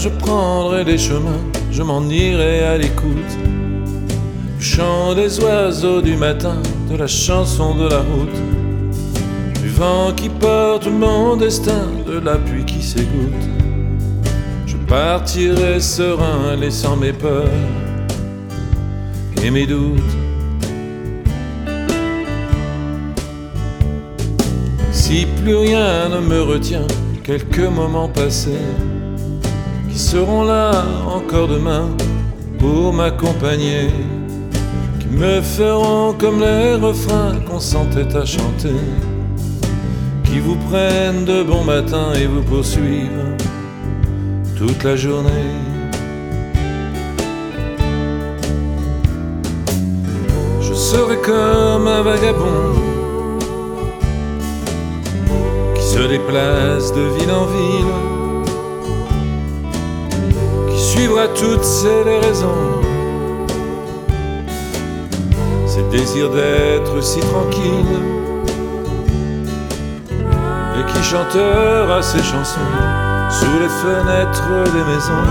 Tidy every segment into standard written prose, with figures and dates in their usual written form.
je prendrai les chemins, je m'en irai à l'écoute du chant des oiseaux du matin, de la chanson de la route, du vent qui porte mon destin, de la pluie qui s'égoutte. Je partirai serein, laissant mes peurs et mes doutes. Si plus rien ne me retient, quelques moments passés qui seront là encore demain pour m'accompagner, qui me feront comme les refrains qu'on s'entête à chanter, qui vous prennent de bon matin et vous poursuivent toute la journée. Je serai comme un vagabond qui se déplace de ville en ville, qui suivra toutes ses raisons, ses désirs d'être si tranquille, et qui chantera ses chansons sous les fenêtres des maisons.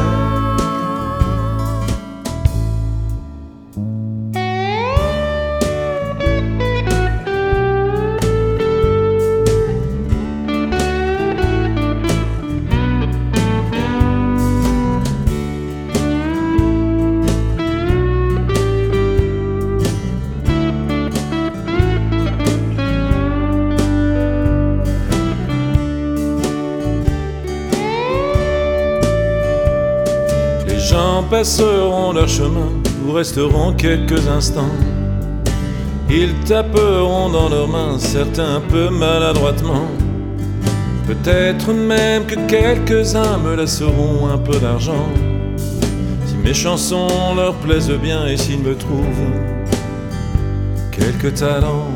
Les gens passeront leur chemin, vous resteront quelques instants. Ils taperont dans leurs mains, certains un peu maladroitement. Peut-être même que quelques-uns me laisseront un peu d'argent, si mes chansons leur plaisent bien et s'ils me trouvent quelques talents.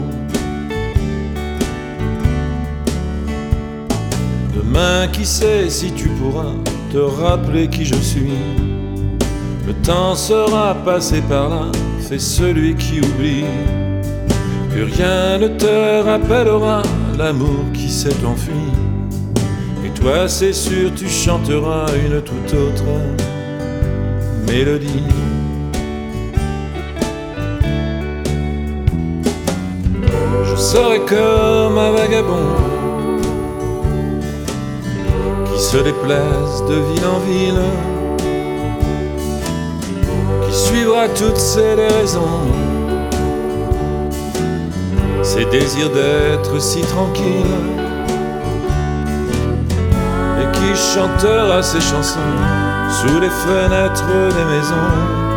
Demain, qui sait si tu pourras te rappeler qui je suis. Le temps sera passé par là, fais celui qui oublie. Plus rien ne te rappellera l'amour qui s'est enfui. Et toi, c'est sûr, tu chanteras une toute autre mélodie. Je serai comme un vagabond qui se déplace de ville en ville, suivra toutes ses raisons, ses désirs d'être si tranquille, et qui chantera ses chansons sous les fenêtres des maisons.